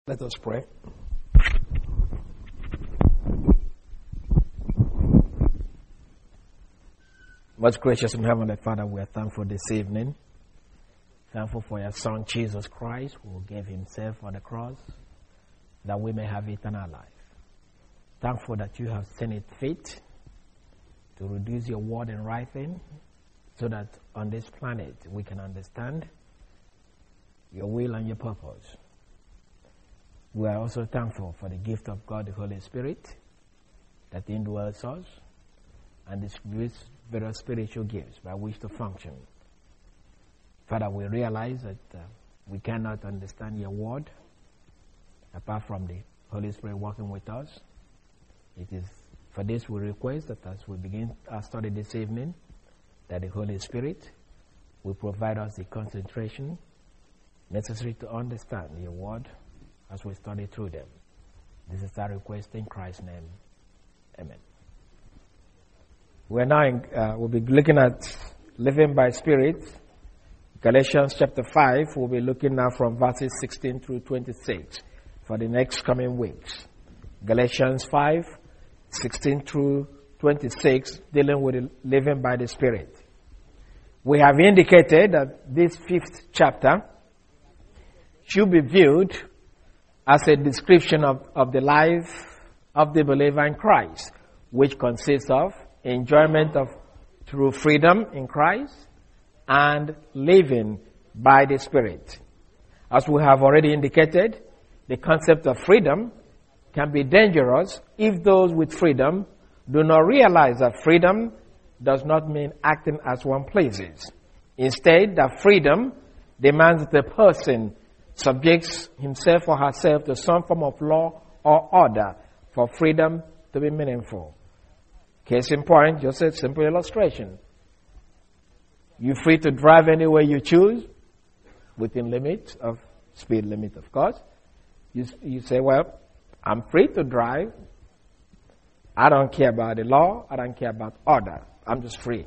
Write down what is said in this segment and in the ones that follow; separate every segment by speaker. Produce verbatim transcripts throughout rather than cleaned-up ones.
Speaker 1: Let us pray. Most gracious and heavenly Father, we are thankful this evening. Thankful for your Son, Jesus Christ, who gave himself on the cross that we may have eternal life. Thankful that you have seen it fit to reduce your word in writing so that on this planet we can understand your will and your purpose. We are also thankful for the gift of God, the Holy Spirit, that indwells us, and these various spiritual gifts by which to function. Father, we realize that uh, we cannot understand your word apart from the Holy Spirit working with us. It is for this we request that as we begin our study this evening, that the Holy Spirit will provide us the concentration necessary to understand your word as we study through them. This is our request in Christ's name. Amen. We're now in, uh, we'll be looking at living by Spirit. Galatians chapter five, we'll be looking now from verses sixteen through twenty-six for the next coming weeks. Galatians five, sixteen through twenty-six, dealing with living by the Spirit. We have indicated that this fifth chapter should be viewed as a description of, of the life of the believer in Christ, which consists of enjoyment of true freedom in Christ and living by the Spirit. As we have already indicated, the concept of freedom can be dangerous if those with freedom do not realize that freedom does not mean acting as one pleases. Instead, that freedom demands that the person subjects himself or herself to some form of law or order for freedom to be meaningful. Case in point, just a simple illustration. You're free to drive anywhere you choose, within limits of speed limit, of course. You, you say, well, I'm free to drive. I don't care about the law. I don't care about order. I'm just free.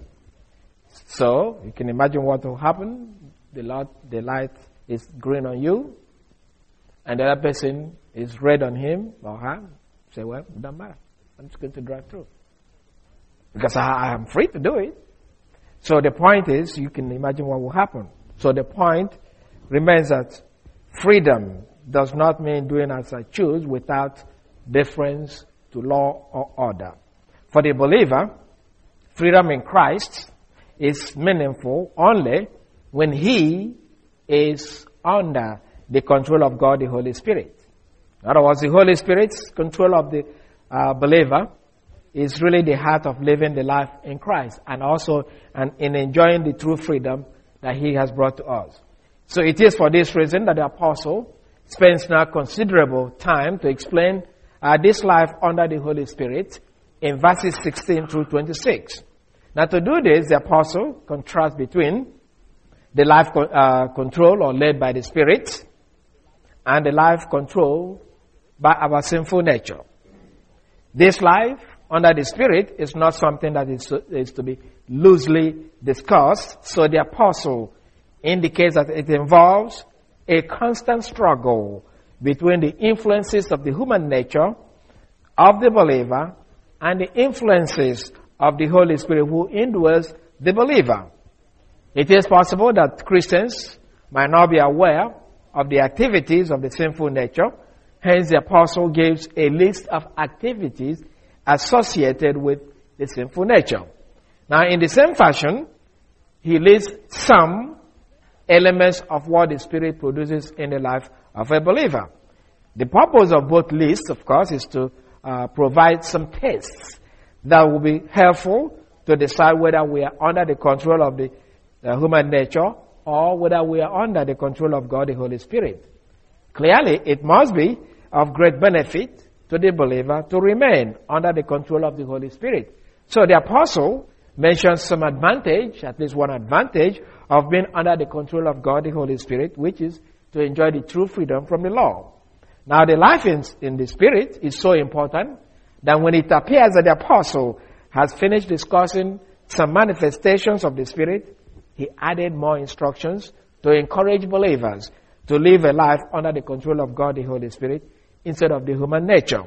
Speaker 1: So you can imagine what will happen. The light, the light is green on you, and the other person is red on him or her. Say, well, it doesn't matter. I'm just going to drive through. Because I, I am free to do it. So the point is, you can imagine what will happen. So the point remains that freedom does not mean doing as I choose without deference to law or order. For the believer, freedom in Christ is meaningful only when he is under the control of God, the Holy Spirit. In other words, the Holy Spirit's control of the uh, believer is really the heart of living the life in Christ and also and in enjoying the true freedom that he has brought to us. So it is for this reason that the apostle spends now considerable time to explain uh, this life under the Holy Spirit in verses sixteen through twenty-six. Now to do this, the apostle contrasts between the life co- uh, control or led by the Spirit and the life controlled by our sinful nature. This life under the Spirit is not something that is to, is to be loosely discussed. So the apostle indicates that it involves a constant struggle between the influences of the human nature of the believer and the influences of the Holy Spirit who indwells the believer. It is possible that Christians might not be aware of the activities of the sinful nature. Hence, the apostle gives a list of activities associated with the sinful nature. Now, in the same fashion, he lists some elements of what the Spirit produces in the life of a believer. The purpose of both lists, of course, is to uh, provide some tests that will be helpful to decide whether we are under the control of the uh, human nature or whether we are under the control of God, the Holy Spirit. Clearly, it must be of great benefit to the believer to remain under the control of the Holy Spirit. So the apostle mentions some advantage, at least one advantage, of being under the control of God, the Holy Spirit, which is to enjoy the true freedom from the law. Now the life in, in the Spirit is so important that when it appears that the apostle has finished discussing some manifestations of the Spirit, he added more instructions to encourage believers to live a life under the control of God, the Holy Spirit, instead of the human nature.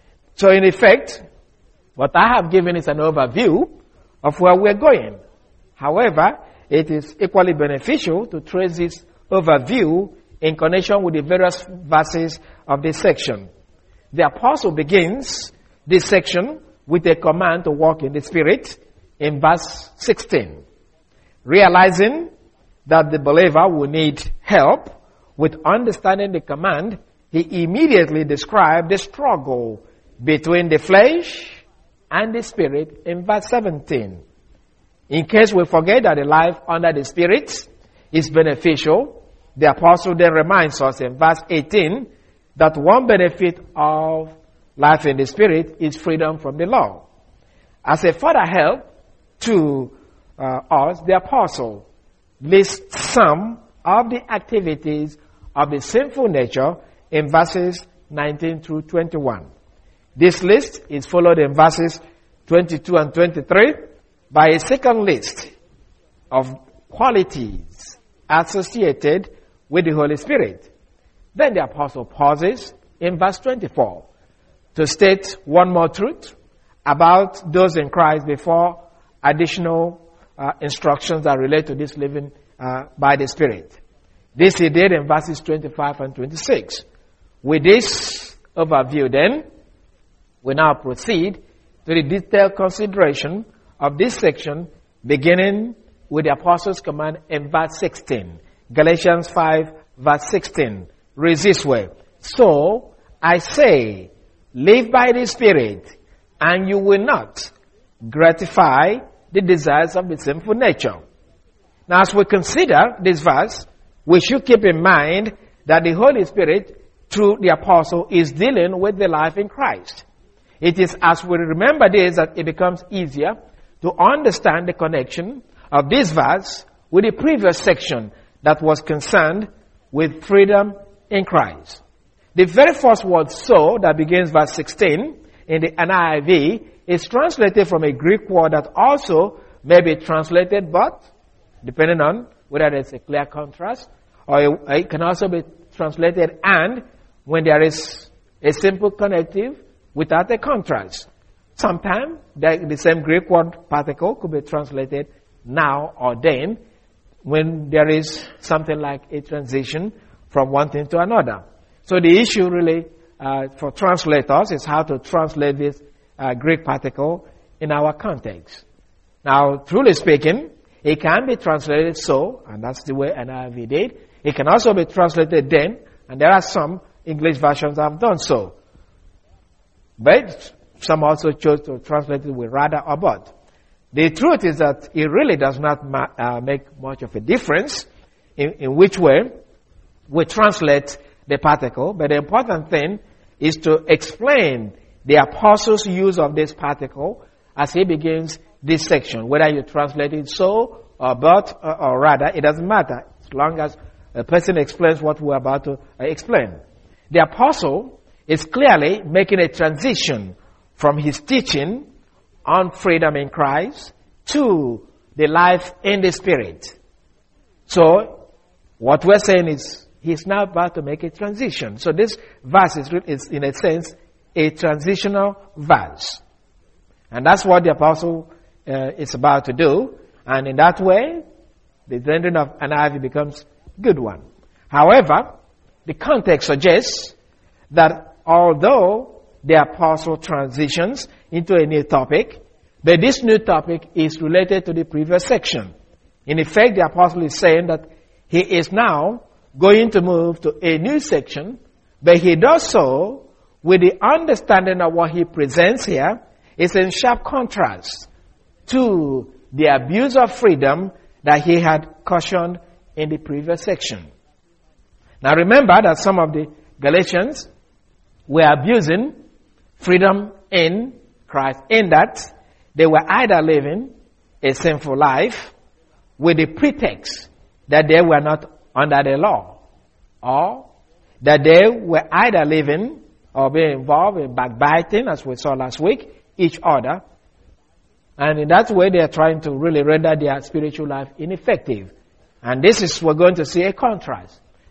Speaker 1: So in effect, what I have given is an overview of where we're going. However, it is equally beneficial to trace this overview in connection with the various verses of this section. The apostle begins this section with a command to walk in the Spirit in verse sixteen. Realizing that the believer will need help with understanding the command, he immediately described the struggle between the flesh and the Spirit in verse seventeen. In case we forget that the life under the Spirit is beneficial, the apostle then reminds us in verse eighteen that one benefit of life in the Spirit is freedom from the law. As a further help to uh, us, the apostle lists some of the activities of the sinful nature in verses nineteen through twenty-one. This list is followed in verses twenty-two and twenty-three by a second list of qualities associated with the Holy Spirit. Then the apostle pauses in verse twenty-four to state one more truth about those in Christ before additional uh, instructions that relate to this living uh, by the Spirit. This he did in verses twenty-five and twenty-six. With this overview then, we now proceed to the detailed consideration of this section, beginning with the apostle's command in verse sixteen. Galatians five, verse sixteen reads this way: So I say, live by the Spirit, and you will not gratify the desires of the sinful nature. Now, as we consider this verse, we should keep in mind that the Holy Spirit, through the apostle, is dealing with the life in Christ. It is as we remember this that it becomes easier to understand the connection of this verse with the previous section that was concerned with freedom in Christ. The very first word "so" that begins verse sixteen in the N I V is translated from a Greek word that also may be translated "but," depending on whether there's a clear contrast, or it can also be translated "and" when there is a simple connective without a contrast. Sometimes the, the same Greek word particle could be translated "now" or "then" when there is something like a transition from one thing to another. So the issue really uh, for translators is how to translate this uh, Greek particle in our context. Now, truly speaking, it can be translated "so," and that's the way N I V did. It can also be translated "then," and there are some English versions that have done so. But some also chose to translate it with "rather" or "but." The truth is that it really does not ma- uh, make much of a difference in, in which way we translate the particle, but the important thing is to explain the apostle's use of this particle as he begins this section. Whether you translate it "so" or "but" or, or "rather," it doesn't matter as long as a person explains what we're about to uh, explain. The apostle is clearly making a transition from his teaching on freedom in Christ to the life in the Spirit. So, what we're saying is he's now about to make a transition. So this verse is, is in a sense, a transitional verse. And that's what the apostle uh, is about to do. And in that way, the rendering of N I V becomes a good one. However, the context suggests that although the apostle transitions into a new topic, but this new topic is related to the previous section. In effect, the apostle is saying that he is now going to move to a new section, but he does so with the understanding of what he presents here is in sharp contrast to the abuse of freedom that he had cautioned in the previous section. Now remember that some of the Galatians were abusing freedom in Christ, in that they were either living a sinful life with the pretext that they were not under the law, or that they were either living or being involved in backbiting, as we saw last week, each other, and in that way they are trying to really render their spiritual life ineffective. And this is, we're going to see a contrast.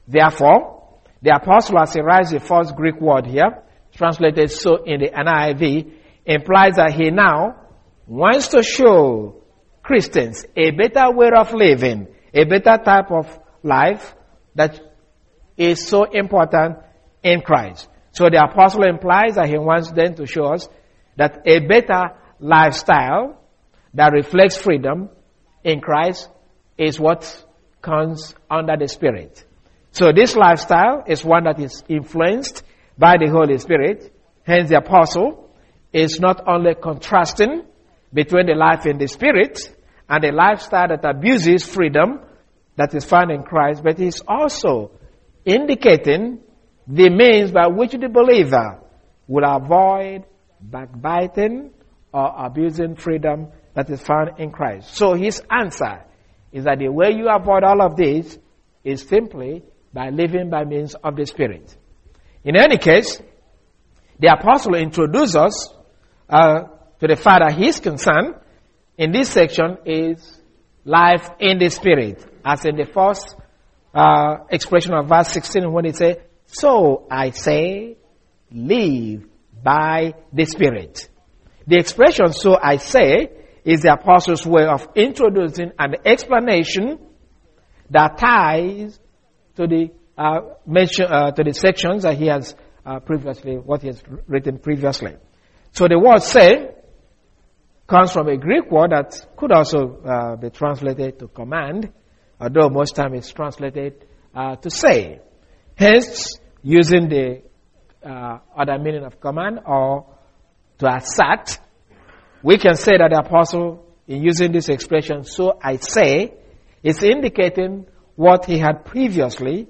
Speaker 1: Therefore, the apostle, as he writes the first Greek word here, translated so in the N I V, implies that he now wants to show Christians a better way of living, a better type of life that is so important in Christ. So the apostle implies that he wants them to show us that a better lifestyle that reflects freedom in Christ is what comes under the Spirit. So this lifestyle is one that is influenced by the Holy Spirit. Hence the apostle is not only contrasting between the life in the Spirit and the lifestyle that abuses freedom that is found in Christ, but he's also indicating the means by which the believer will avoid backbiting or abusing freedom that is found in Christ. So his answer is that the way you avoid all of this is simply by living by means of the Spirit. In any case, the apostle introduces us uh, to the fact that his concern in this section is life in the Spirit, as in the first uh, expression of verse sixteen when it says, "So I say, live by the Spirit." The expression "so I say" is the apostle's way of introducing an explanation that ties to the uh, mention, uh, to the sections that he has uh, previously, what he has written previously. So the word "say" comes from a Greek word that could also uh, be translated to command, although most times it's translated uh, to say. Hence, using the uh, other meaning of command or to assert, we can say that the apostle, in using this expression, "so I say," is indicating what he had previously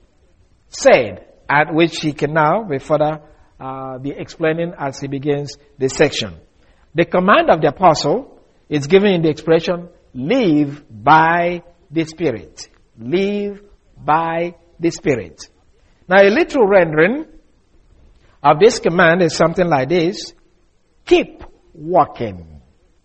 Speaker 1: said, and which he can now be further uh, be explaining as he begins this section. The command of the apostle is given in the expression, "live by the Spirit." Live by the Spirit. Now, a literal rendering of this command is something like this: keep walking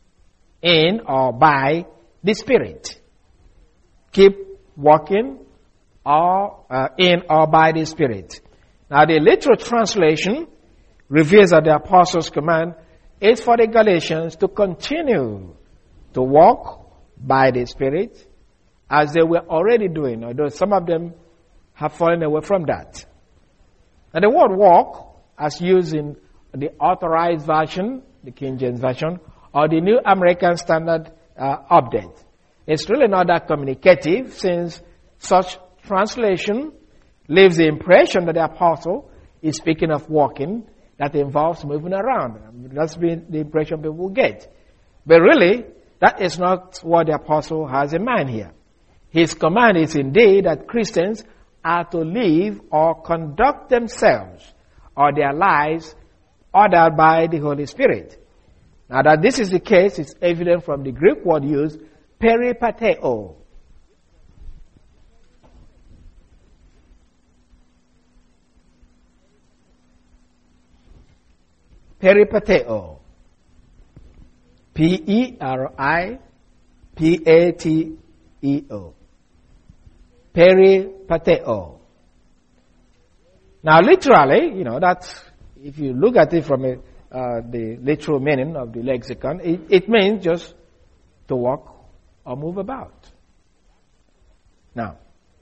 Speaker 1: in or by the Spirit. Keep walking or uh, in or by the Spirit. Now, the literal translation reveals that the apostle's command is for the Galatians to continue to walk by the Spirit as they were already doing, although some of them have fallen away from that. And the word "walk," as used in the Authorized Version, the King James Version, or the New American Standard uh, Update, it's really not that communicative, since such translation leaves the impression that the apostle is speaking of walking that involves moving around. That's been the impression people get. But really, that is not what the apostle has in mind here. His command is indeed that Christians are to live or conduct themselves or their lives ordered by the Holy Spirit. Now that this is the case, it's evident from the Greek word used, peripateo. Peripateo. P E R I P A T E O. Peripateo. Now literally, you know, that's, if you look at it from a, uh, the literal meaning of the lexicon, it, it means just to walk or move about. Now,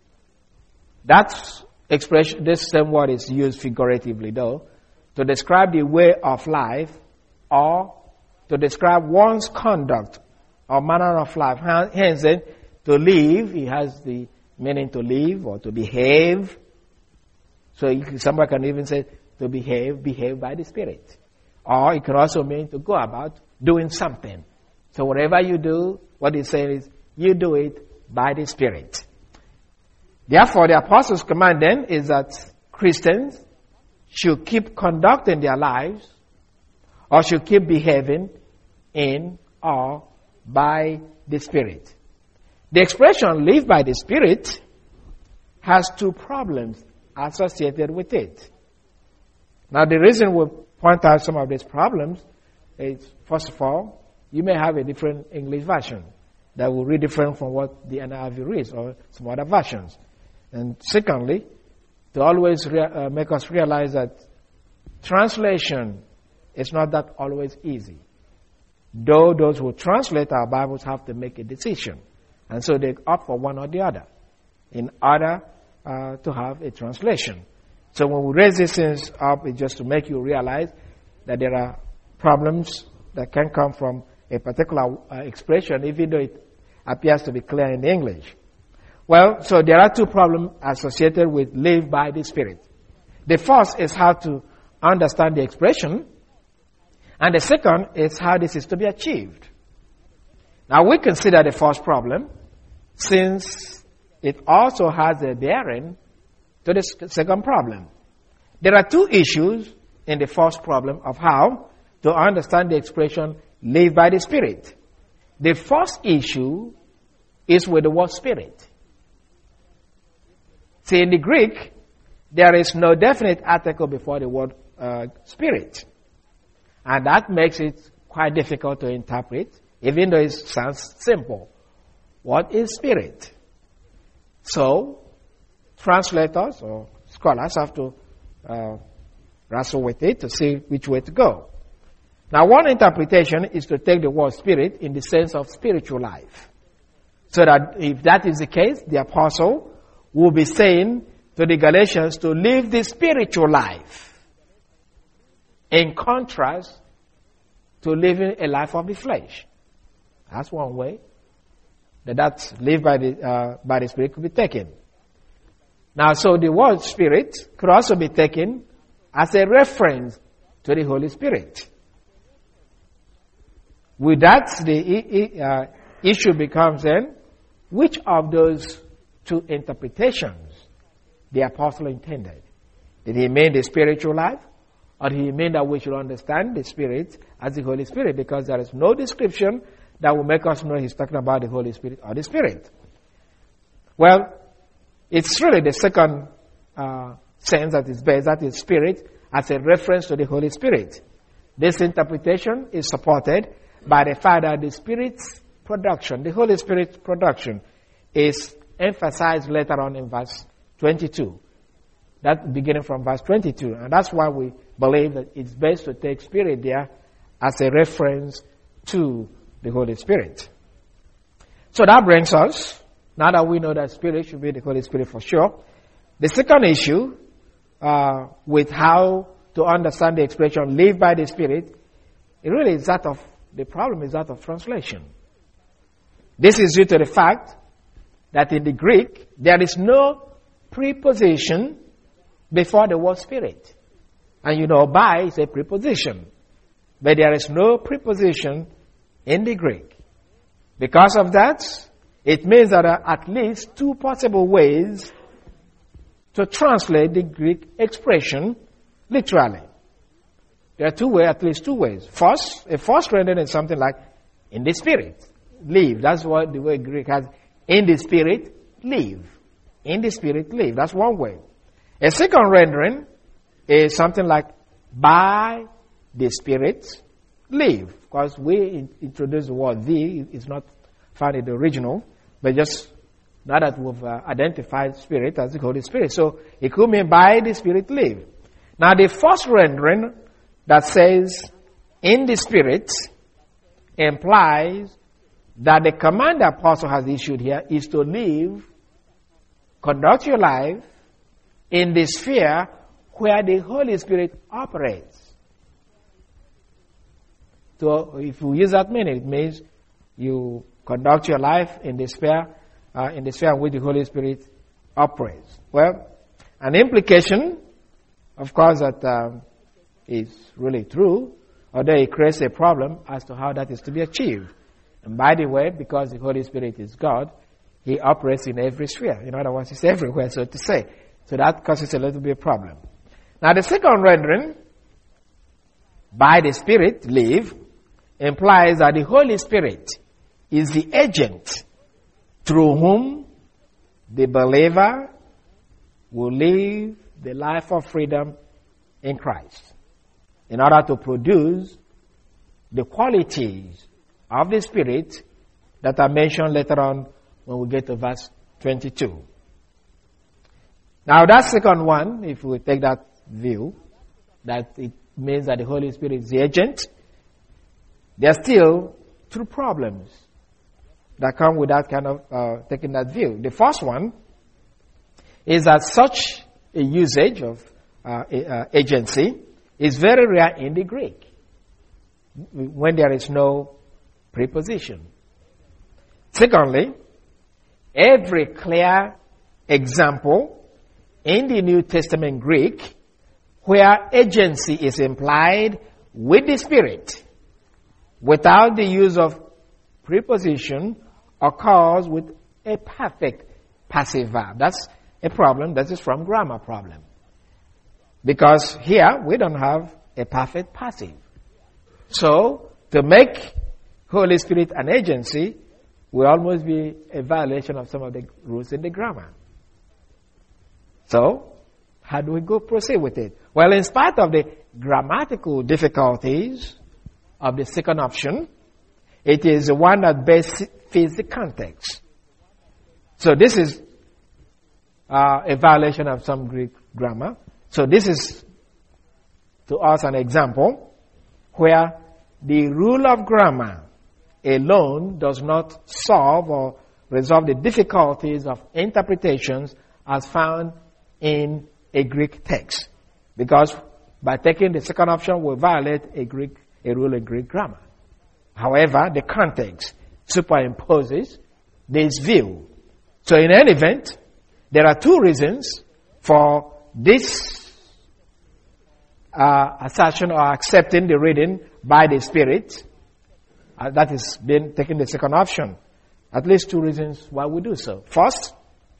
Speaker 1: that expression, this same word is used figuratively though, to describe the way of life or to describe one's conduct or manner of life. Hence, then, to live, it has the meaning to live or to behave. So you, somebody can even say to behave, behave by the Spirit. Or it can also mean to go about doing something. So whatever you do, what it says is, you do it by the Spirit. Therefore, the apostles' command then is that Christians should keep conducting their lives or should keep behaving in or by the Spirit. The expression "live by the Spirit" has two problems associated with it. Now, the reason we point out some of these problems is, first of all, you may have a different English version that will read different from what the N I V reads or some other versions. And secondly, to always rea- uh, make us realize that translation is not that always easy. Though those who translate our Bibles have to make a decision. And so they opt for one or the other in order uh, to have a translation. So when we raise these things up, it's just to make you realize that there are problems that can come from a particular uh, expression, even though it appears to be clear in English. Well, so there are two problems associated with live by the Spirit. The first is how to understand the expression, and the second is how this is to be achieved. Now we consider the first problem since it also has a bearing to the second problem. There are two issues in the first problem of how to understand the expression live by the Spirit. The first issue is with the word Spirit. See, in the Greek, there is no definite article before the word uh, Spirit. And that makes it quite difficult to interpret, even though it sounds simple. What is Spirit? So, translators or scholars have to uh, wrestle with it to see which way to go. Now, one interpretation is to take the word Spirit in the sense of spiritual life. So that if that is the case, the apostle will be saying to the Galatians to live the spiritual life in contrast to living a life of the flesh. That's one way that that live by the uh, by the Spirit could be taken. Now, so the word Spirit could also be taken as a reference to the Holy Spirit. With that, the uh, issue becomes then, which of those two interpretations the apostle intended? Did he mean the spiritual life? Or did he mean that we should understand the Spirit as the Holy Spirit? Because there is no description that will make us know he's talking about the Holy Spirit or the Spirit. Well, it's really the second uh, sense that is based, that is Spirit, as a reference to the Holy Spirit. This interpretation is supported by the fact that the Spirit's production, the Holy Spirit's production, is emphasized later on in verse twenty-two. That beginning from verse twenty-two. And that's why we believe that it's best to take Spirit there as a reference to the Holy Spirit. So that brings us, now that we know that Spirit should be the Holy Spirit for sure, the second issue uh, with how to understand the expression live by the Spirit, it really is that of, the problem is that of translation. This is due to the fact that in the Greek, there is no preposition before the word Spirit. And you know, by is a preposition. But there is no preposition in the Greek. Because of that, it means that there are at least two possible ways to translate the Greek expression literally. There are two ways, at least two ways. First, a first rendering is something like, in the Spirit, live. That's what the word Greek has. In the Spirit, live. In the Spirit, live. That's one way. A second rendering is something like, by the Spirit, live. Because we in, introduced the word the, it's not found in the original, but just now that we've uh, identified Spirit as the Holy Spirit. So it could mean by the Spirit, live. Now the first rendering that says, in the Spirit, implies that the command the apostle has issued here is to live, conduct your life in the sphere where the Holy Spirit operates. So if you use that meaning, it means you conduct your life in the sphere, uh, in the sphere in which the Holy Spirit operates. Well, an implication, of course, that um, is really true, although it creates a problem as to how that is to be achieved. And by the way, because the Holy Spirit is God, He operates in every sphere. In other words, He's everywhere, so to say. So that causes a little bit of problem. Now the second rendering, by the Spirit, live, implies that the Holy Spirit is the agent through whom the believer will live the life of freedom in Christ in order to produce the qualities of the Spirit that are mentioned later on when we get to verse twenty-two. Now that second one, if we take that view, that it means that the Holy Spirit is the agent, there are still two problems that come with that kind of uh, taking that view. The first one is that such a usage of uh, uh, agency is very rare in the Greek when there is no preposition. Secondly, every clear example in the New Testament Greek where agency is implied with the Spirit without the use of preposition occurs with a perfect passive verb. That's a problem that is from grammar problem. Because here we don't have a perfect passive. So to make Holy Spirit an agency will almost be a violation of some of the rules in the grammar. So how do we go proceed with it? Well, in spite of the grammatical difficulties of the second option, it is the one that best fits the context. So this is uh, a violation of some Greek grammar. So this is to us an example where the rule of grammar alone does not solve or resolve the difficulties of interpretations as found in a Greek text. Because by taking the second option will violate a Greek a rule in Greek grammar. However, the context superimposes this view. So in any event, there are two reasons for this uh, assertion or accepting the reading by the Spirit. Uh, that is being taking the second option. At least two reasons why we do so. First,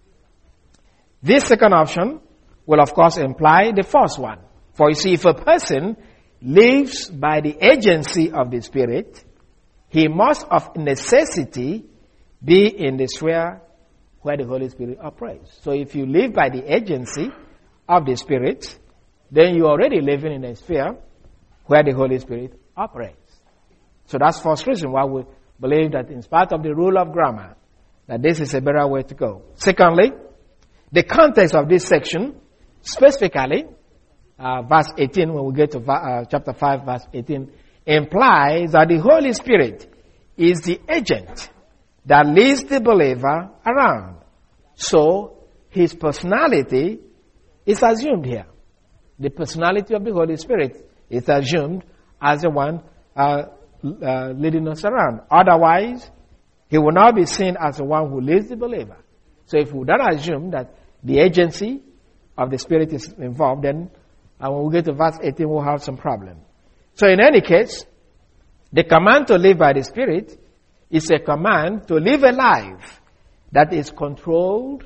Speaker 1: this second option will of course imply the first one. For you see, if a person lives by the agency of the Spirit, he must of necessity be in the sphere where the Holy Spirit operates. So if you live by the agency of the Spirit, then you're already living in a sphere where the Holy Spirit operates. So that's the first reason why we believe that in spite of the rule of grammar, that this is a better way to go. Secondly, the context of this section, specifically, uh, verse eighteen, when we get to uh, chapter five, verse eighteen, implies that the Holy Spirit is the agent that leads the believer around. So, his personality is assumed here. The personality of the Holy Spirit is assumed as the one uh, uh, leading us around. Otherwise, he will not be seen as the one who leads the believer. So if we don't assume that the agency of the Spirit is involved, then uh, when we get to verse eighteen, we'll have some problem. So in any case, the command to live by the Spirit is a command to live a life that is controlled,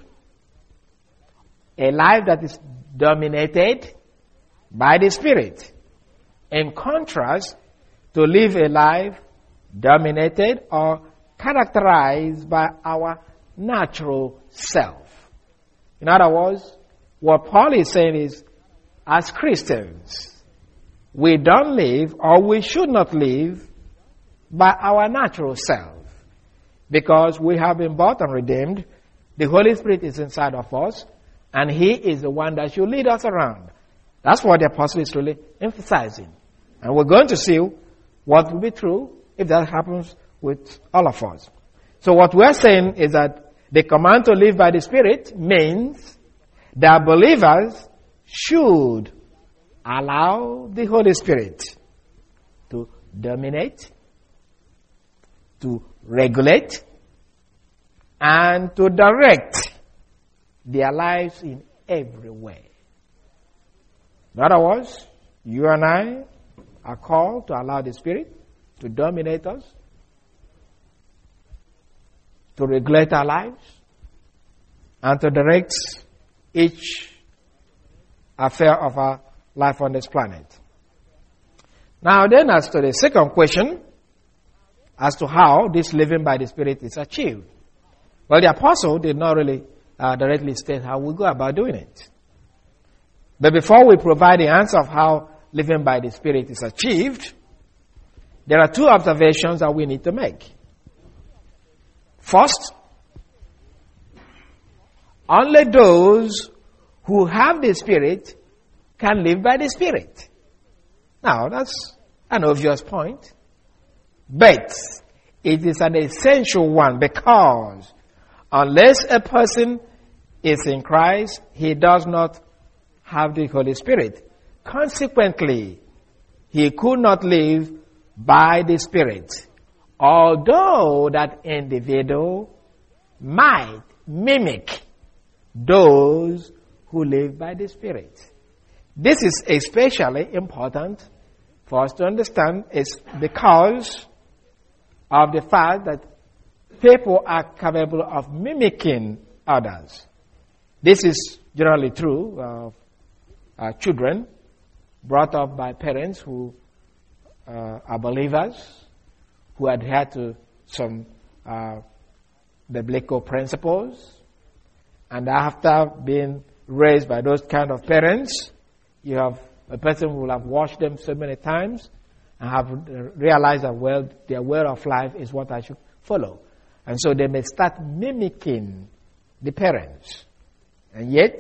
Speaker 1: a life that is dominated by the Spirit. In contrast, to live a life dominated or characterized by our natural self. In other words, what Paul is saying is, as Christians, we don't live, or we should not live, by our natural self. Because we have been bought and redeemed, the Holy Spirit is inside of us, and He is the one that should lead us around. That's what the apostle is really emphasizing. And we're going to see what will be true if that happens with all of us. So what we're saying is that the command to live by the Spirit means that believers should allow the Holy Spirit to dominate, to regulate, and to direct their lives in every way. In other words, you and I are called to allow the Spirit to dominate us, to regulate our lives, and to direct each affair of our life on this planet. Now then, as to the second question, as to how this living by the Spirit is achieved. Well, the apostle did not really uh, directly state how we go about doing it. But before we provide the answer of how living by the Spirit is achieved, there are two observations that we need to make. First, only those who have the Spirit can live by the Spirit. Now, that's an obvious point. But it is an essential one, because unless a person is in Christ, he does not have the Holy Spirit. Consequently, he could not live by the Spirit, although that individual might mimic those who live by the Spirit. This is especially important for us to understand, is because of the fact that people are capable of mimicking others. This is generally true of uh, children brought up by parents who uh, are believers, who adhere to some uh, biblical principles, and after being raised by those kind of parents, you have a person who will have watched them so many times and have realized that, well, their way of life is what I should follow. And so they may start mimicking the parents. And yet,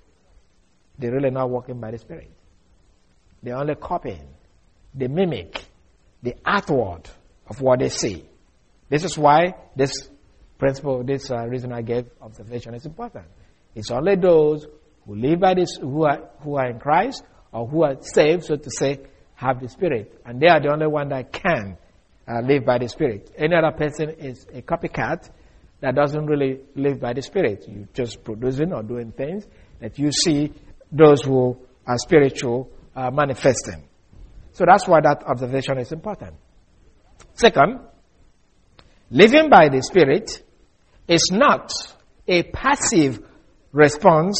Speaker 1: they're really not walking by the Spirit. They're only copying. They mimic the outward of what they see. This is why this principle, this uh, reason I gave, observation, is important. It's only those who live by this, who are who are in Christ, or who are saved, so to say, have the Spirit. And they are the only one that can uh, live by the Spirit. Any other person is a copycat that doesn't really live by the Spirit. You're just producing or doing things that you see those who are spiritual uh, manifesting. So that's why that observation is important. Second, living by the Spirit is not a passive response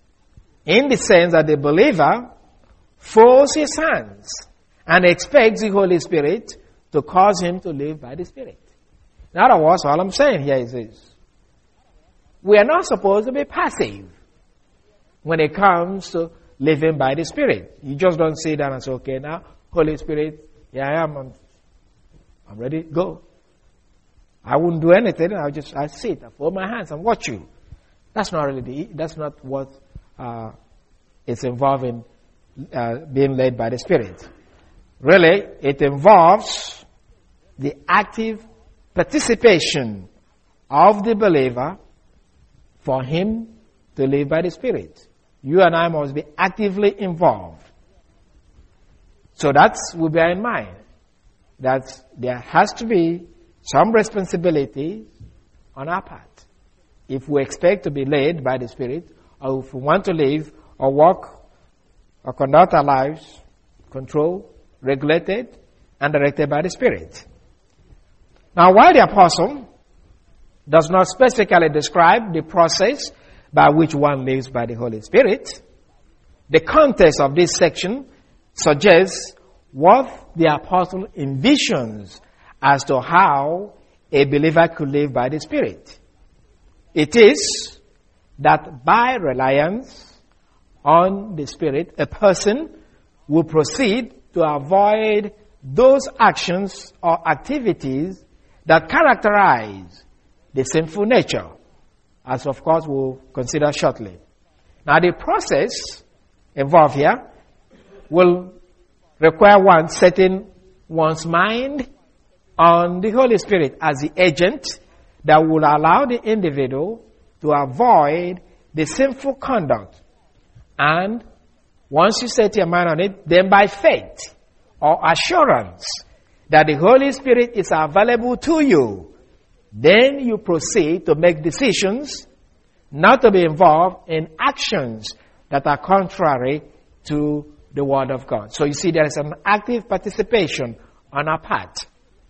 Speaker 1: in the sense that the believer folds his hands and expects the Holy Spirit to cause him to live by the Spirit. In other words, all I'm saying here is this. We are not supposed to be passive when it comes to living by the Spirit. You just don't sit down and say, okay, now, Holy Spirit, here I am, I'm, I'm ready, go. I wouldn't do anything, I'll just, I sit, I fold my hands and watch you. That's not really the, that's not what uh, is involving uh, being led by the Spirit. Really, it involves the active participation of the believer for him to live by the Spirit. You and I must be actively involved. So that's we bear in mind that there has to be some responsibility on our part if we expect to be led by the Spirit, or if we want to live or walk or conduct our lives controlled, regulated, and directed by the Spirit. Now, while the apostle does not specifically describe the process by which one lives by the Holy Spirit, the context of this section suggests what the apostle envisions as to how a believer could live by the Spirit. It is that by reliance on the Spirit, a person will proceed to avoid those actions or activities that characterize the sinful nature, as of course we'll consider shortly. Now the process involved here will require one setting one's mind on the Holy Spirit as the agent that will allow the individual to avoid the sinful conduct. And once you set your mind on it, then by faith or assurance that the Holy Spirit is available to you, then you proceed to make decisions not to be involved in actions that are contrary to the Word of God. So you see, there is an active participation on our part.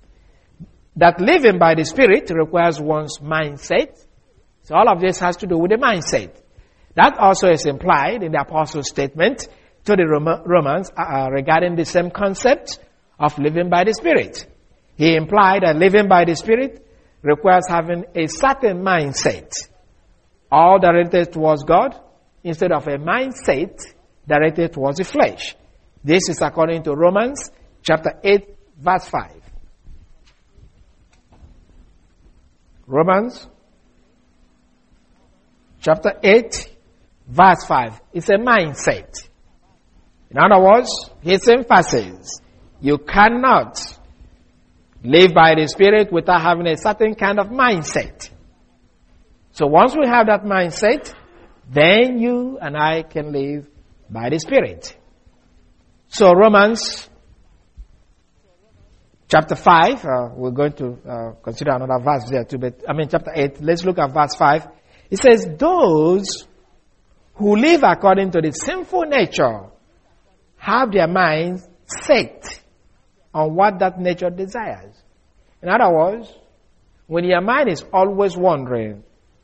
Speaker 1: That living by the Spirit requires one's mindset. So all of this has to do with the mindset. That also is implied in the apostle's statement to the Romans uh, regarding the same concept of living by the Spirit. He implied that living by the Spirit requires having a certain mindset, all directed towards God, instead of a mindset directed towards the flesh. This is according to Romans chapter eight, verse five. Romans chapter eight, verse five. It's a mindset. In other words, his emphasis, you cannot live by the Spirit without having a certain kind of mindset. So once we have that mindset, then you and I can live by the Spirit. So Romans chapter five, uh, we're going to uh, consider another verse there too, but I mean chapter eight, let's look at verse five. It says, those who live according to the sinful nature have their minds set on what that nature desires. In other words, when your mind is always wandering,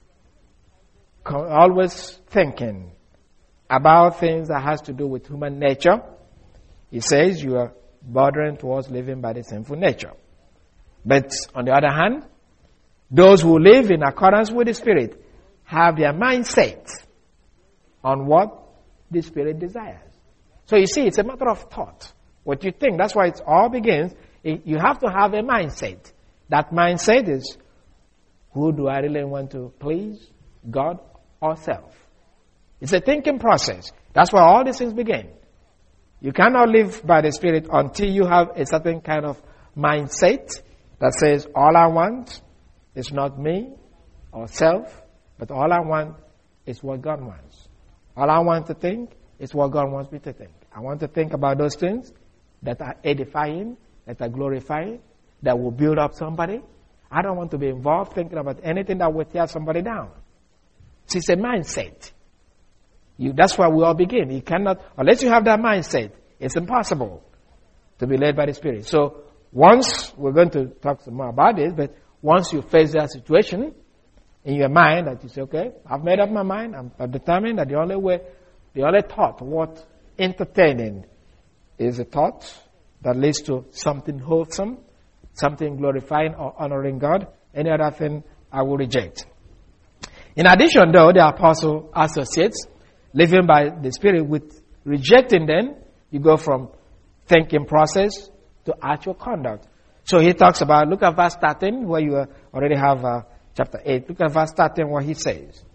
Speaker 1: always thinking about things that has to do with human nature, it says you are bordering towards living by the sinful nature. But on the other hand, those who live in accordance with the Spirit have their mind set on what the Spirit desires. So you see, it's a matter of thought. What you think, that's why it all begins. You have to have a mindset. That mindset is, who do I really want to please? God or self? It's a thinking process. That's where all these things begin. You cannot live by the Spirit until you have a certain kind of mindset that says, all I want is not me or self, but all I want is what God wants. All I want to think is what God wants me to think. I want to think about those things that are edifying, that are glorifying, that will build up somebody. I don't want to be involved thinking about anything that will tear somebody down. So it's a mindset. You, that's where we all begin. You cannot, unless you have that mindset, it's impossible to be led by the Spirit. So once, we're going to talk some more about this, but once you face that situation in your mind that you say, okay, I've made up my mind, I'm, I'm determined that the only way, the only thought worth entertaining is a thought that leads to something wholesome, something glorifying or honoring God. Any other thing I will reject. In addition, though, the apostle associates living by the Spirit with rejecting them. You go from thinking process to actual conduct. So he talks about, look at verse thirteen, where you already have uh, chapter eight. Look at verse thirteen, what he says.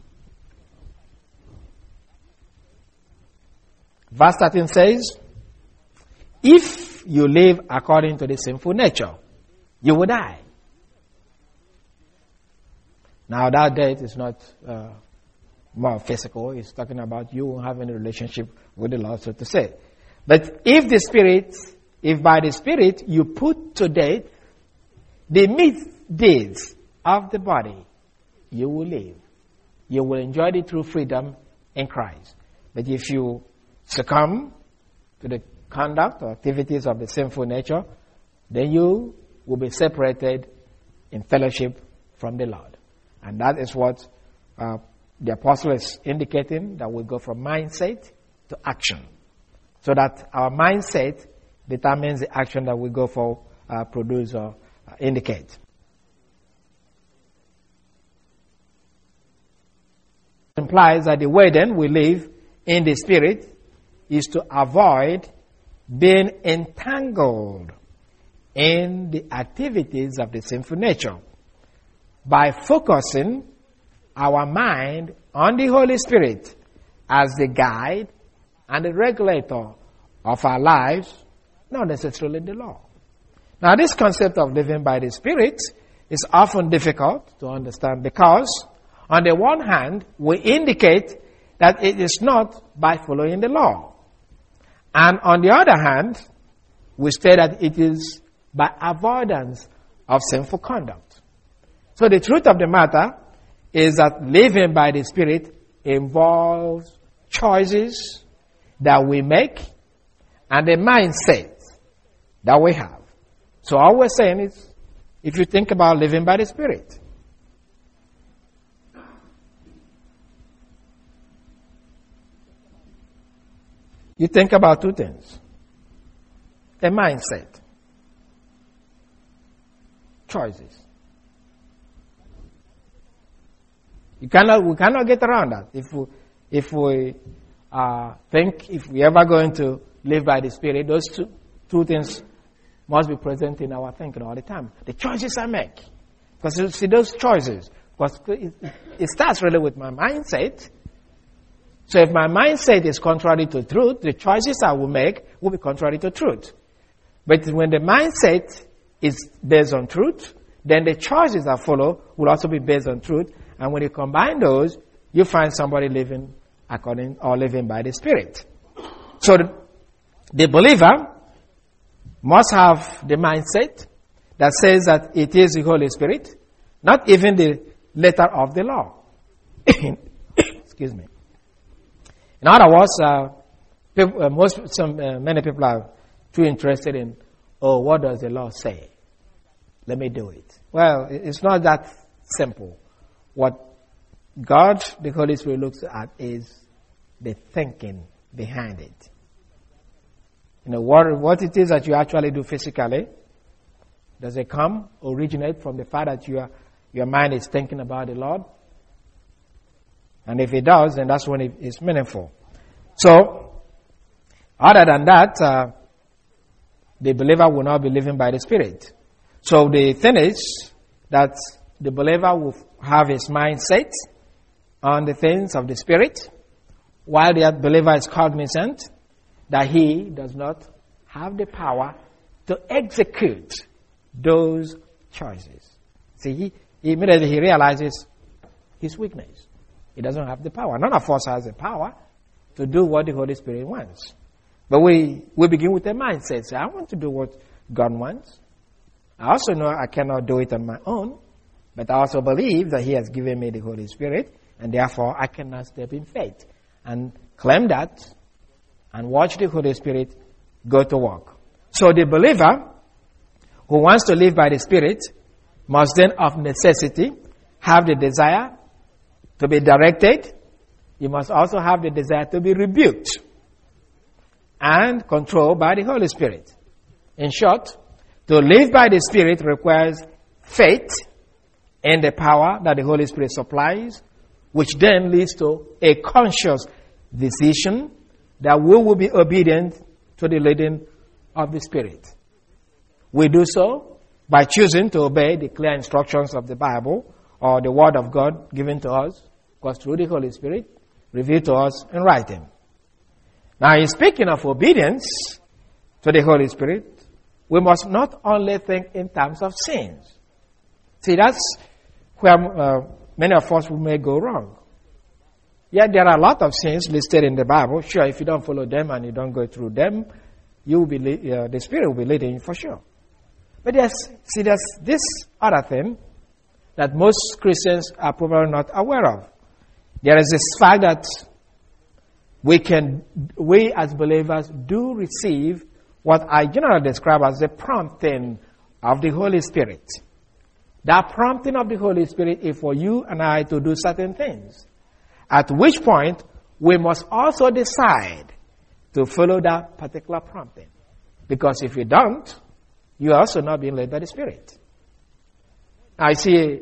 Speaker 1: Verse thirteen says, if you live according to the sinful nature, you will die. Now that death is not uh, more physical. It's talking about you won't have any relationship with the Lord, so to say. But if the Spirit, if by the Spirit you put to death the misdeeds of the body, you will live. You will enjoy the true freedom in Christ. But if you succumb to the conduct or activities of the sinful nature, then you will be separated in fellowship from the Lord. And that is what uh, the apostle is indicating, that we go from mindset to action. So that our mindset determines the action that we go for, uh, produce or uh, indicate. It implies that the way then we live in the Spirit is to avoid being entangled in the activities of the sinful nature by focusing our mind on the Holy Spirit as the guide and the regulator of our lives, not necessarily the law. Now, this concept of living by the Spirit is often difficult to understand because, on the one hand, we indicate that it is not by following the law. And on the other hand, we state that it is by avoidance of sinful conduct. So the truth of the matter is that living by the Spirit involves choices that we make and a mindset that we have. So all we're saying is, if you think about living by the Spirit, you think about two things. A mindset. Choices. You cannot, we cannot get around that. If we, if we uh, think, if we ever going to live by the Spirit, those two, two things must be present in our thinking all the time. The choices I make. Because you see those choices, because it, it starts really with my mindset. So if my mindset is contrary to truth, the choices I will make will be contrary to truth. But when the mindset is based on truth, then the choices I follow will also be based on truth. And when you combine those, you find somebody living according or living by the Spirit. So the, the believer must have the mindset that says that it is the Holy Spirit, not even the letter of the law. Excuse me. In other words, uh, people, uh, most some uh, many people are too interested in, oh, what does the law say? Let me do it. Well, it's not that simple. What God, the Holy Spirit, looks at is the thinking behind it. You know, what, what it is that you actually do physically, does it come, originate from the fact that you are, your mind is thinking about the Lord? And if it does, then that's when it is meaningful. So, other than that, uh, the believer will not be living by the Spirit. So the thing is that the believer will have his mind set on the things of the Spirit, while the believer is cognizant that he does not have the power to execute those choices. See, he, immediately he realizes his weakness. He doesn't have the power. None of us has the power to do what the Holy Spirit wants. But we, we begin with a mindset. Say, I want to do what God wants. I also know I cannot do it on my own, but I also believe that He has given me the Holy Spirit, and therefore I cannot step in faith and claim that and watch the Holy Spirit go to work. So the believer who wants to live by the Spirit must then of necessity have the desire to be directed. You must also have the desire to be rebuked and controlled by the Holy Spirit. In short, to live by the Spirit requires faith in the power that the Holy Spirit supplies, which then leads to a conscious decision that we will be obedient to the leading of the Spirit. We do so by choosing to obey the clear instructions of the Bible or the Word of God given to us, because through the Holy Spirit, revealed to us in writing. Now, in speaking of obedience to the Holy Spirit, we must not only think in terms of sins. See, that's where uh, many of us may go wrong. Yeah, there are a lot of sins listed in the Bible. Sure, if you don't follow them and you don't go through them, you will be uh, the Spirit will be leading you for sure. But there's, see, there's this other thing that most Christians are probably not aware of. There is this fact that we can, we as believers do receive what I generally describe as the prompting of the Holy Spirit. That prompting of the Holy Spirit is for you and I to do certain things. At which point, we must also decide to follow that particular prompting. Because if you don't, you are also not being led by the Spirit. I see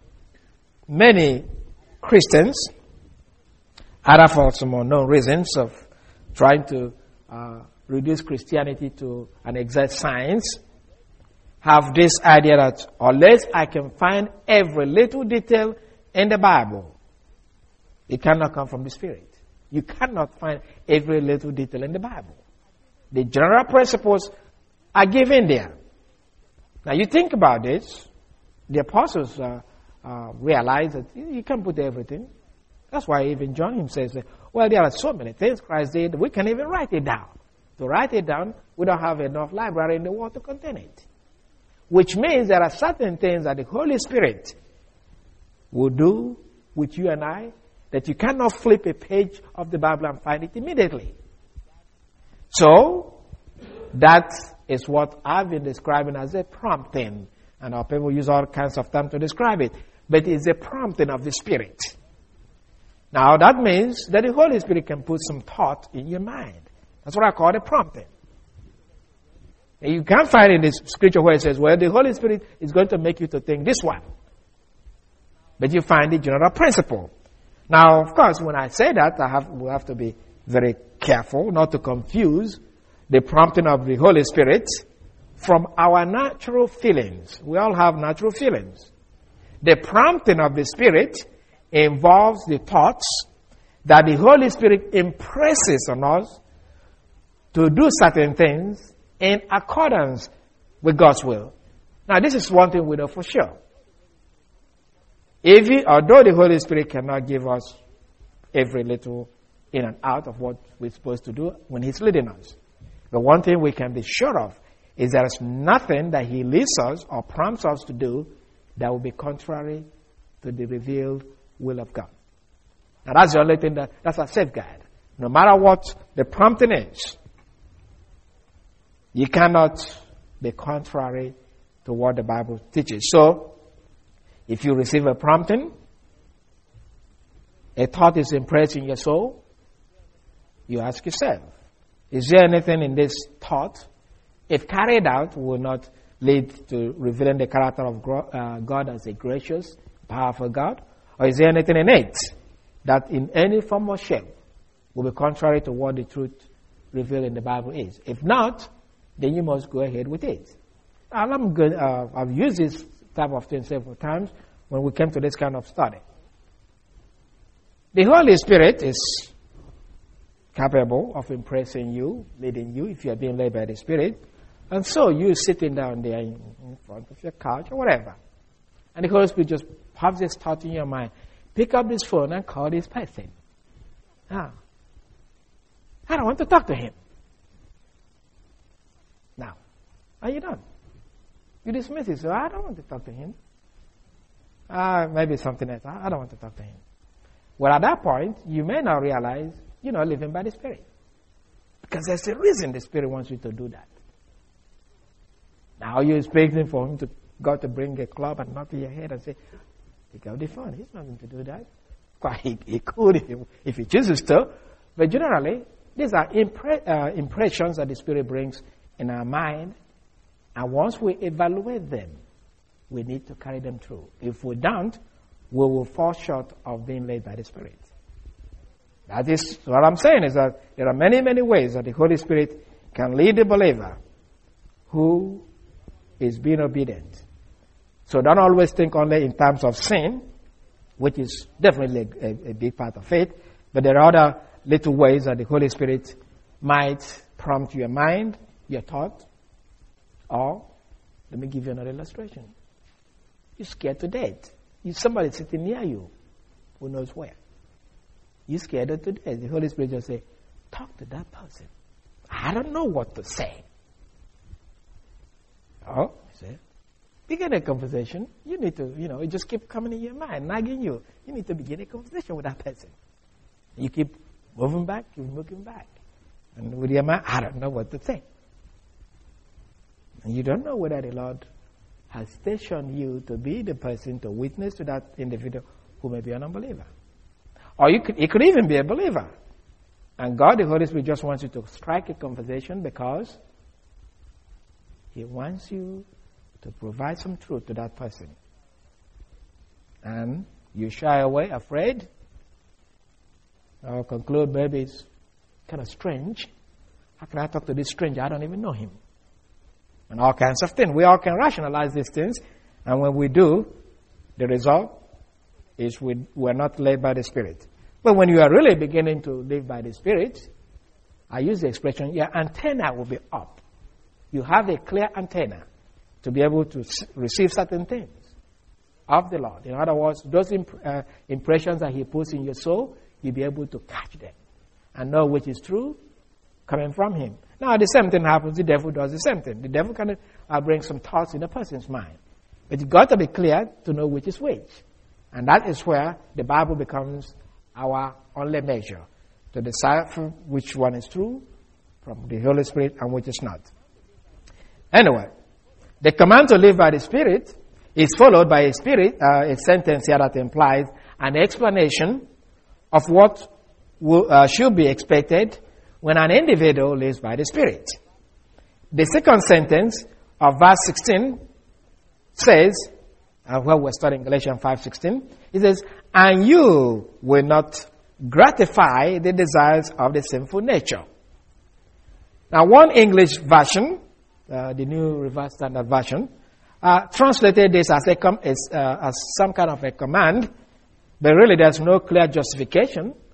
Speaker 1: many Christians, either for some unknown reasons of trying to uh, reduce Christianity to an exact science, have this idea that unless I can find every little detail in the Bible, it cannot come from the Spirit. You cannot find every little detail in the Bible. The general principles are given there. Now you think about this, the apostles uh, uh, realized that you can't put everything. That's why even John himself said, well, there are so many things Christ did, we can't even write it down. To write it down, we don't have enough library in the world to contain it. Which means there are certain things that the Holy Spirit will do with you and I that you cannot flip a page of the Bible and find it immediately. So, that is what I've been describing as a prompting. And our people use all kinds of terms to describe it. But it's a prompting of the Spirit. Now, that means that the Holy Spirit can put some thought in your mind. That's what I call a prompting. And you can't find in this scripture where it says, well, the Holy Spirit is going to make you to think this one. But you find the general principle. Now, of course, when I say that, I have, we have to be very careful not to confuse the prompting of the Holy Spirit from our natural feelings. We all have natural feelings. The prompting of the Spirit involves the thoughts that the Holy Spirit impresses on us to do certain things in accordance with God's will. Now, this is one thing we know for sure. If he, although the Holy Spirit cannot give us every little in and out of what we're supposed to do when He's leading us, the one thing we can be sure of is there is nothing that He leads us or prompts us to do that will be contrary to the revealed will of God. Now, that's the only thing that, that's a safeguard. No matter what the prompting is, you cannot be contrary to what the Bible teaches. So, if you receive a prompting, a thought is impressed in your soul, you ask yourself, is there anything in this thought, if carried out, will not lead to revealing the character of God as a gracious, powerful God? Or is there anything in it that in any form or shape will be contrary to what the truth revealed in the Bible is? If not, then you must go ahead with it. And I'm good, uh, I've used this type of thing several times when we came to this kind of study. The Holy Spirit is capable of impressing you, leading you, if you are being led by the Spirit. And so you're sitting down there in, in front of your couch or whatever. And the Holy Spirit just pops this thought in your mind. Pick up this phone and call this person. Ah, I don't want to talk to him. Now, are you done? You dismiss it. So I don't want to talk to him. Ah, uh, maybe something else. I don't want to talk to him. Well, at that point, you may not realize you're not living by the Spirit. Because there's a reason the Spirit wants you to do that. Now you're expecting for him to God to bring a club and knock in your head and say, pick up the phone. He's not going to do that. Quite, he, he could if he, if he chooses to. But generally, these are impre- uh, impressions that the Spirit brings in our mind. And once we evaluate them, we need to carry them through. If we don't, we will fall short of being led by the Spirit. That is what I'm saying, is that there are many, many ways that the Holy Spirit can lead the believer who is being obedient. So don't always think only in terms of sin, which is definitely a, a, a big part of it, but there are other little ways that the Holy Spirit might prompt your mind, your thought. Or, let me give you another illustration. You're scared to death. You somebody sitting near you, who knows where. You're scared to death. The Holy Spirit just say, talk to that person. I don't know what to say. Oh, see, begin a conversation. You need to, you know, it just keep coming in your mind, nagging you. You need to begin a conversation with that person. You keep moving back, keep moving back. And with your mind, I don't know what to say. And you don't know whether the Lord has stationed you to be the person to witness to that individual who may be an unbeliever. Or you could, it could even be a believer. And God, the Holy Spirit, just wants you to strike a conversation because He wants you to provide some truth to that person. And you shy away, afraid, or conclude maybe it's kind of strange. How can I talk to this stranger? I don't even know him. And all kinds of things. We all can rationalize these things. And when we do, the result is we, we're not led by the Spirit. But when you are really beginning to live by the Spirit, I use the expression, your antenna will be up. You have a clear antenna to be able to receive certain things of the Lord. In other words, those imp- uh, impressions that He puts in your soul, you'll be able to catch them and know which is true coming from Him. Now, the same thing happens. The devil does the same thing. The devil can uh, bring some thoughts in a person's mind. But you've got to be clear to know which is which. And that is where the Bible becomes our only measure to decipher which one is true from the Holy Spirit and which is not. Anyway, the command to live by the Spirit is followed by a spirit, uh, a sentence here that implies an explanation of what will, uh, should be expected when an individual lives by the Spirit. The second sentence of verse sixteen says, uh, well, we're studying Galatians five sixteen, it says, and you will not gratify the desires of the sinful nature. Now, one English version, uh, the New Revised Standard Version, uh, translated this as, a com- as, uh, as some kind of a command, but really there's no clear justification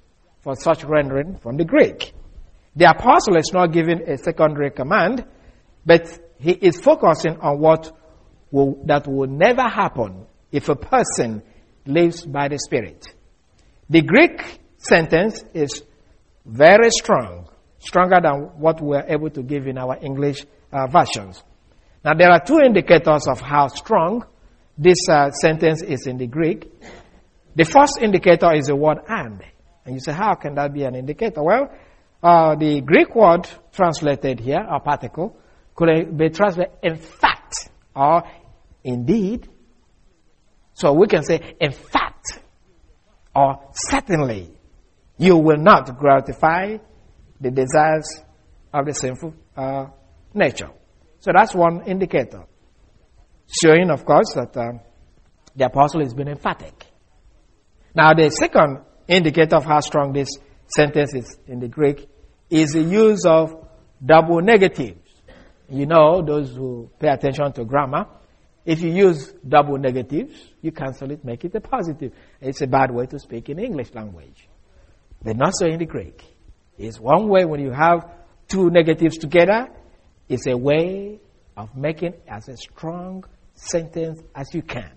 Speaker 1: for such rendering from the Greek. The apostle is not giving a secondary command, but he is focusing on what will, that will never happen if a person lives by the Spirit. The Greek sentence is very strong, stronger than what we are able to give in our English uh, versions. Now, there are two indicators of how strong this uh, sentence is in the Greek. The first indicator is the word and. And you say, how can that be an indicator? Well, uh, the Greek word translated here, a particle, could be translated in fact or indeed. So we can say, in fact or certainly, you will not gratify the desires of the sinful uh, nature. So that's one indicator. Showing, of course, that uh, the apostle has been emphatic. Now, the second indicator of how strong this sentence is in the Greek is the use of double negatives. You know, those who pay attention to grammar, if you use double negatives, you cancel it, make it a positive. It's a bad way to speak in English language. But not so in the Greek. It's one way when you have two negatives together, it's a way of making as a strong sentence as you can.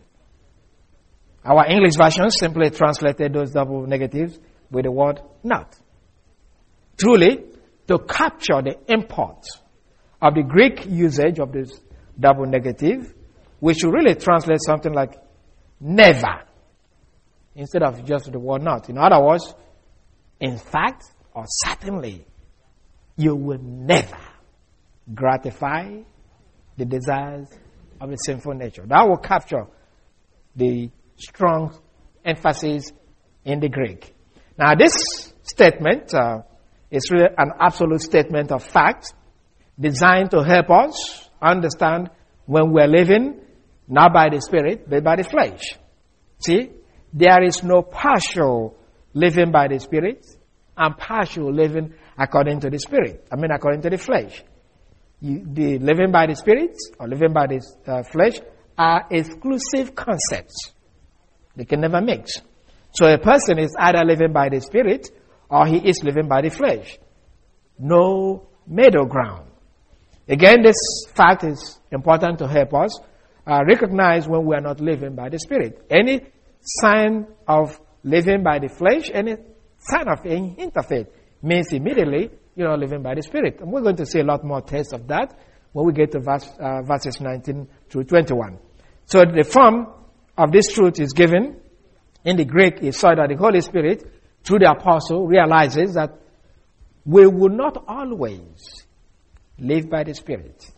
Speaker 1: Our English version simply translated those double negatives with the word not. Truly, to capture the import of the Greek usage of this double negative, we should really translate something like never instead of just the word not. In other words, in fact or certainly, you will never gratify the desires of the sinful nature. That will capture the strong emphasis in the Greek. Now, this statement uh, is really an absolute statement of fact designed to help us understand when we're living not by the Spirit, but by the flesh. See, there is no partial living by the Spirit and partial living according to the Spirit. I mean, according to the flesh. You, the living by the Spirit or living by the uh, flesh are exclusive concepts. They can never mix. So a person is either living by the Spirit or he is living by the flesh. No middle ground. Again, this fact is important to help us uh, recognize when we are not living by the Spirit. Any sign of living by the flesh, any sign of any hint of it, means immediately you're not living by the Spirit. And we're going to see a lot more tests of that when we get to verse, uh, verses nineteen through twenty-one. So the form of this truth is given in the Greek is so that the Holy Spirit, through the apostle, realizes that we will not always live by the Spirit.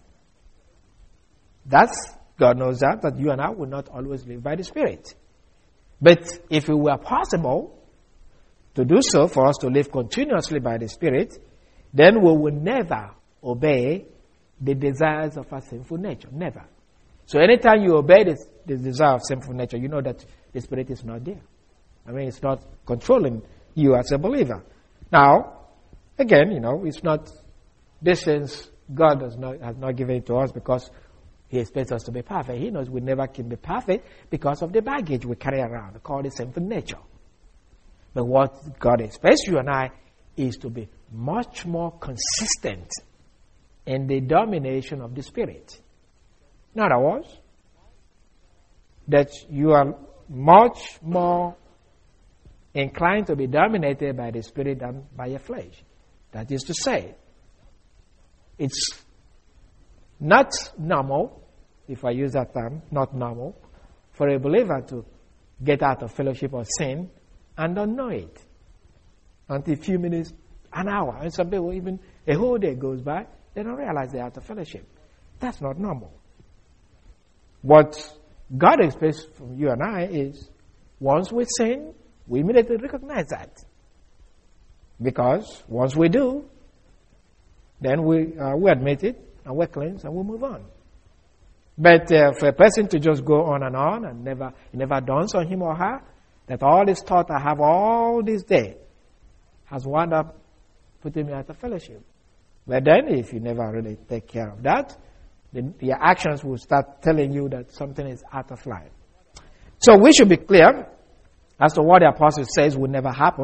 Speaker 1: That's, God knows that, that you and I will not always live by the Spirit. But if it were possible to do so, for us to live continuously by the Spirit, then we will never obey the desires of our sinful nature. Never. So anytime you obey this, the desire of sinful nature, you know that the Spirit is not there. I mean, it's not controlling you as a believer. Now, again, you know, it's not, this sense God does not, has not given it to us because He expects us to be perfect. He knows we never can be perfect because of the baggage we carry around, called the sinful nature. But what God expects you and I is to be much more consistent in the domination of the Spirit. In other words, that you are much more inclined to be dominated by the Spirit than by your flesh. That is to say, it's not normal, if I use that term, not normal, for a believer to get out of fellowship or sin and don't know it until a few minutes, an hour, and some people even a whole day goes by, they don't realize they're out of fellowship. That's not normal. What God expects from you and I is, once we sin, we immediately recognize that. Because once we do, then we uh, we admit it, and we're cleansed, and we move on. But uh, for a person to just go on and on, and never it never dawns on him or her, that all this thought I have all this day has wound up putting me out of fellowship. But then, if you never really take care of that, then your actions will start telling you that something is out of line. So we should be clear as to what the apostle says will never happen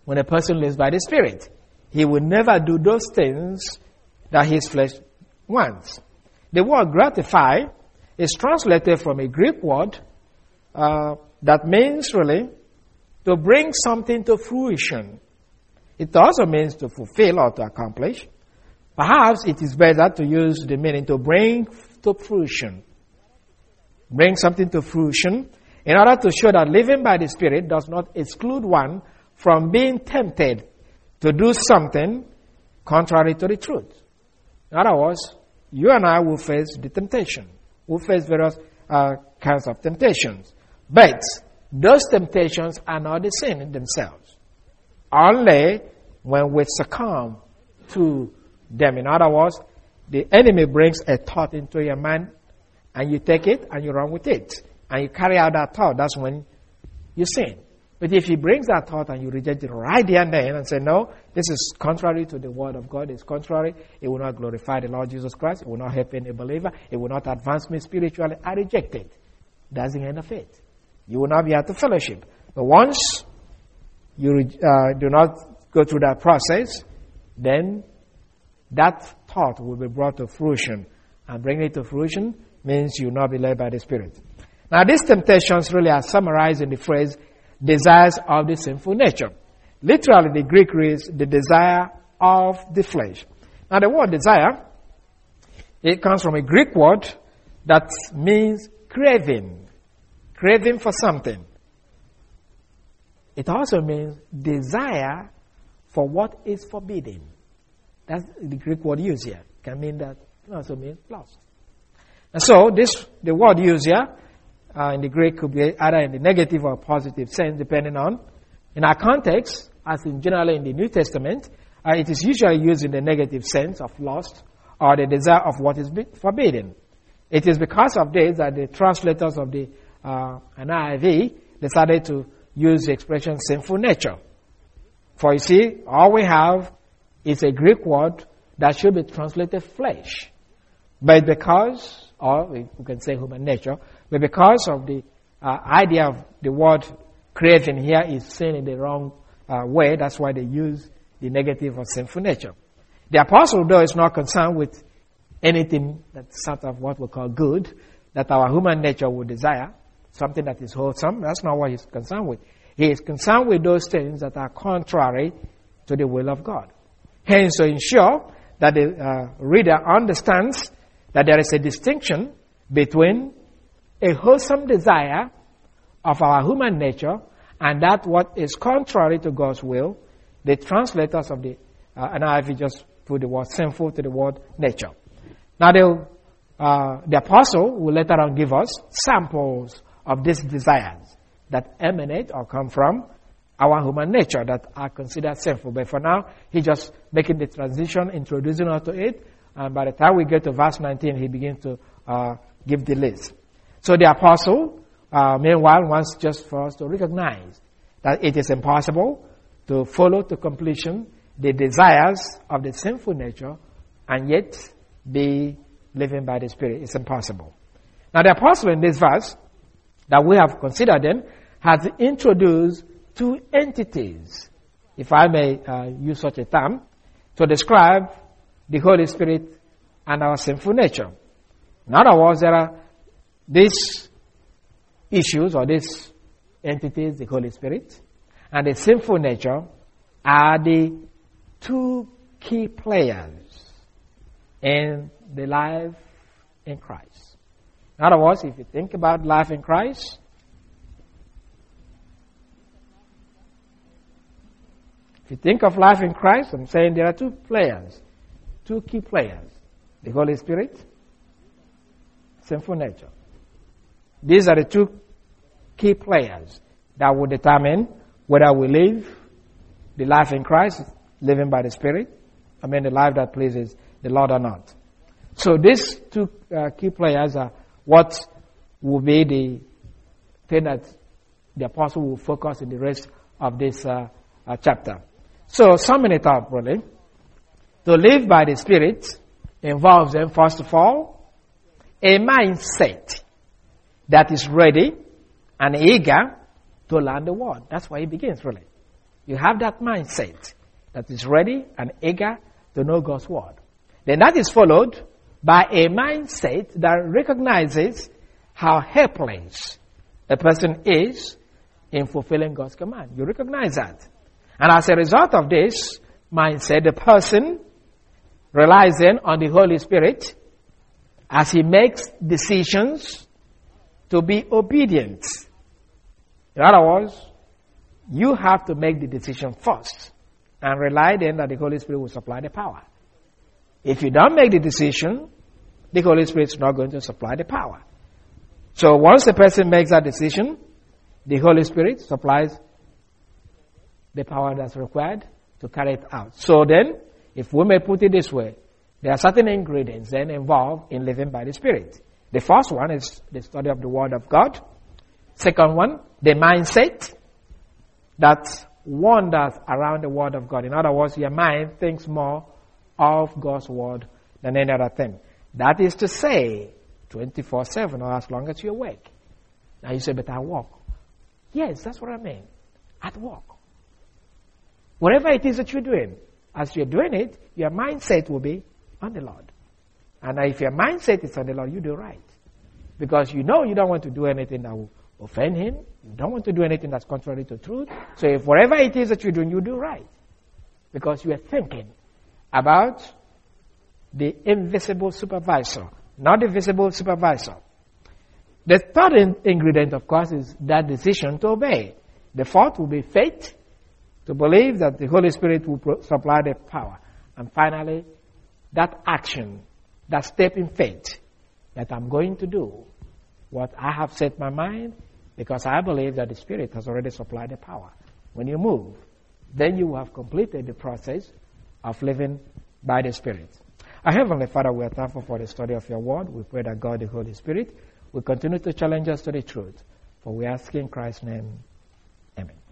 Speaker 1: when a person lives by the Spirit. He will never do those things that his flesh wants. The word gratify is translated from a Greek word uh, that means really to bring something to fruition. It also means to fulfill or to accomplish. Perhaps it is better to use the meaning to bring to fruition. Bring something to fruition in order to show that living by the Spirit does not exclude one from being tempted to do something contrary to the truth. In other words, you and I will face the temptation. We'll face various uh, kinds of temptations. But those temptations are not the sin in themselves. Only when we succumb to them. In other words, the enemy brings a thought into your mind and you take it and you run with it. And you carry out that thought. That's when you sin. But if he brings that thought and you reject it right there and then and say, no, this is contrary to the word of God, it's contrary, it will not glorify the Lord Jesus Christ, it will not help any believer, it will not advance me spiritually, I reject it. That's the end of it. You will not be able to fellowship. But once you uh, do not go through that process, then that thought will be brought to fruition. And bringing it to fruition means you will not be led by the Spirit. Now, these temptations really are summarized in the phrase, desires of the sinful nature. Literally, the Greek reads, the desire of the flesh. Now, the word desire, it comes from a Greek word that means craving. Craving for something. It also means desire for what is forbidden. That's the Greek word used here. It can mean that. It also means lust. And so, this, the word used here, Uh, in the Greek could be either in the negative or positive sense, depending on. In our context, as in generally in the New Testament, uh, it is usually used in the negative sense of lust or the desire of what is forbidden. It is because of this that the translators of the uh, N I V decided to use the expression sinful nature. For you see, all we have is a Greek word that should be translated flesh. But because, or we can say human nature, but because of the uh, idea of the word craving here is seen in the wrong uh, way, that's why they use the negative of sinful nature. The apostle, though, is not concerned with anything that's sort of what we call good, that our human nature would desire, something that is wholesome. That's not what he's concerned with. He is concerned with those things that are contrary to the will of God. Hence, to ensure that the uh, reader understands that there is a distinction between a wholesome desire of our human nature and that what is contrary to God's will, the translators of the uh, N I V just put the word sinful to the word nature. Now, the, uh, the apostle will later on give us samples of these desires that emanate or come from our human nature that are considered sinful. But for now, he's just making the transition, introducing us to it. And by the time we get to verse nineteen, he begins to uh, give the list. So the apostle, uh, meanwhile, wants just for us to recognize that it is impossible to follow to completion the desires of the sinful nature and yet be living by the Spirit. It's impossible. Now the apostle in this verse that we have considered then has introduced two entities, if I may uh, use such a term, to describe the Holy Spirit and our sinful nature. In other words, there are these issues or these entities, the Holy Spirit and the sinful nature, are the two key players in the life in Christ. In other words, if you think about life in Christ, if you think of life in Christ, I'm saying there are two players, two key players, the Holy Spirit, sinful nature. These are the two key players that will determine whether we live the life in Christ, living by the Spirit, I mean the life that pleases the Lord or not. So these two uh, key players are what will be the thing that the apostle will focus in the rest of this uh, uh, chapter. So summing it up really, to live by the Spirit involves then first of all a mindset that is ready and eager to learn the word. That's why he begins really. you have that mindset that is ready and eager to know God's word. Then that is followed by a mindset that recognizes how helpless a person is in fulfilling God's command. You recognize that. And as a result of this mindset, the person relying on the Holy Spirit as he makes decisions to be obedient. In other words, you have to make the decision first and rely then that the Holy Spirit will supply the power. If you don't make the decision, the Holy Spirit is not going to supply the power. So once the person makes that decision, the Holy Spirit supplies the power that's required to carry it out. So then, if we may put it this way, there are certain ingredients then involved in living by the Spirit. The first one is the study of the Word of God. Second one, the mindset that wanders around the Word of God. In other words, your mind thinks more of God's Word than any other thing. That is to say, twenty-four seven or as long as you're awake. Now you say, but I walk. Yes, that's what I mean. At work. Whatever it is that you're doing, as you're doing it, your mindset will be on the Lord. And if your mindset is on the Lord, you do right. Because you know you don't want to do anything that will offend Him. You don't want to do anything that's contrary to truth. So if whatever it is that you're doing, you do right. Because you are thinking about the invisible supervisor, not the visible supervisor. The third in- ingredient, of course, is that decision to obey. The fourth will be faith, to believe that the Holy Spirit will pro- supply the power. And finally, that action, that step in faith, that I'm going to do what I have set my mind, because I believe that the Spirit has already supplied the power. When you move, then you have completed the process of living by the Spirit. Our Heavenly Father, we are thankful for the study of your word. We pray that God, the Holy Spirit, will continue to challenge us to the truth. For we ask in Christ's name, amen.